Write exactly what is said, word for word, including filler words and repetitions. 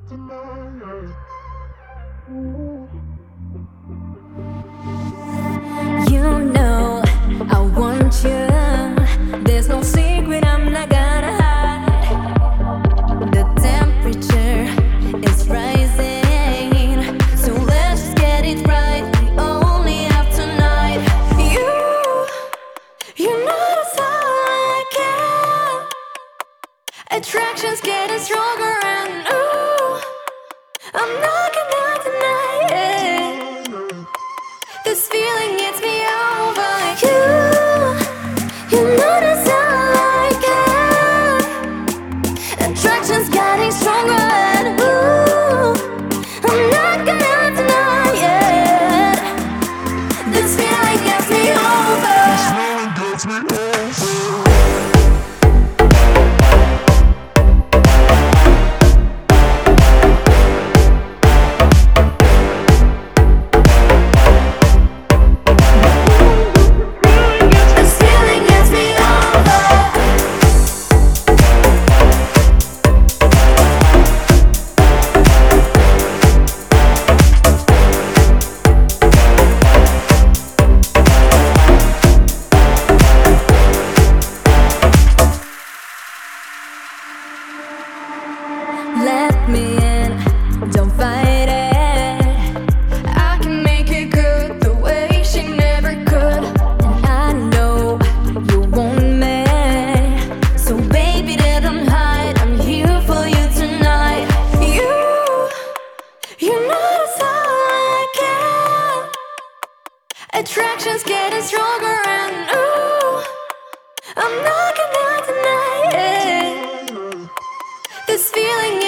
You know I want you. There's no secret I'm not gonna hide. The temperature is rising, so let's just get it right. We only have tonight. You, you know that's all I care. Attraction's getting stronger, and ooh, I'm not gonna deny it. This feeling gets me over. You, you know that's all I get. Attraction's getting stronger, and ooh, I'm not gonna deny it. This feeling gets me over. This feeling gets me over. Let me in, don't fight it. I can make it good the way she never could. And I know you want me, so baby, don't hide. I'm here for you tonight. You, you know that's all I care. Attraction's getting stronger, and ooh, I'm not gonna deny it. This feeling